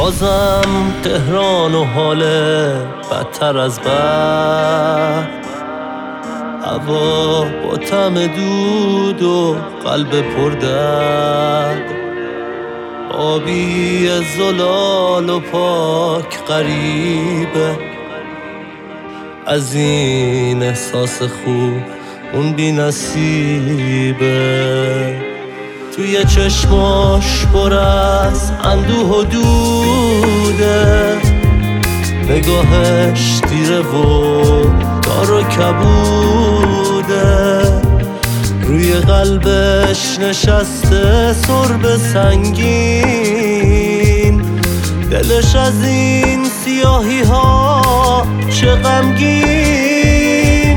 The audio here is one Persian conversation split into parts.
بازم تهران و حاله بدتر از بد، هوا با طعم دود و قلب پردرد، آبی زلال و پاک غریبه، از این احساس خوب اون بی نصیبه. توی چشماش پر از اندوه و دوده، نگاهش تیره و دار و کبوده، روی قلبش نشسته سرب سنگین، دلش از این سیاهی ها چه غمگین.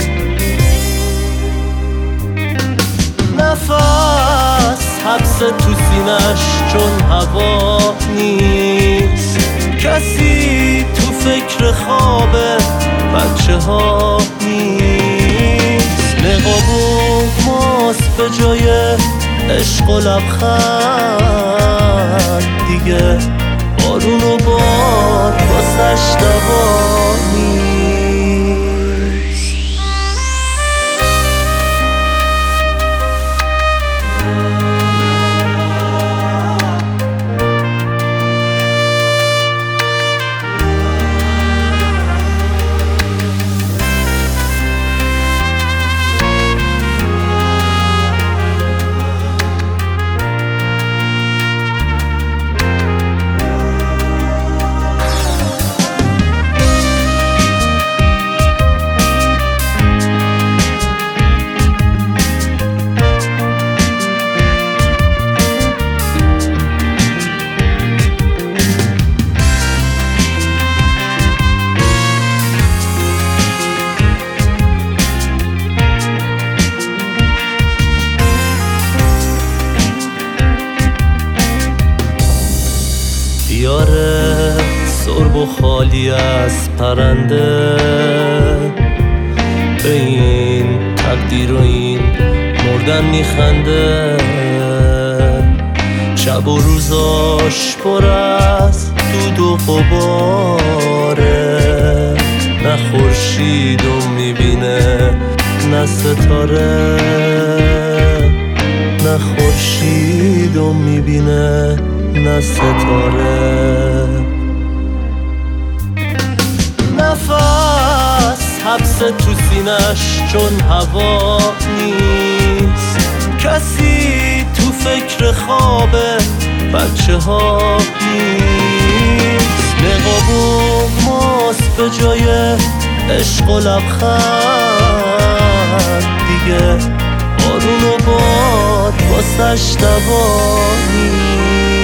نفس حبس تو سینش چون هوا نیست، کسی تو فکر خواب بچه ها نیست، نقاب و ماسک به جای عشق و لبخند، دیگه بارون و باد واسش دوا نیست. دیاره سرب و خالی از پرنده، به این تقدیر و این مردن میخنده، شب و روزاش پر از دود و غباره، نه خورشیدو میبینه نه ستاره، نه خورشیدو میبینه نه ستاره. نفس حبس تو سینش چون هوا نیست، کسی تو فکر خواب بچه ها نیست، نقاب و ماسک به جای عشق و لبخند، دیگه بارون و باد واسش دوا نیست.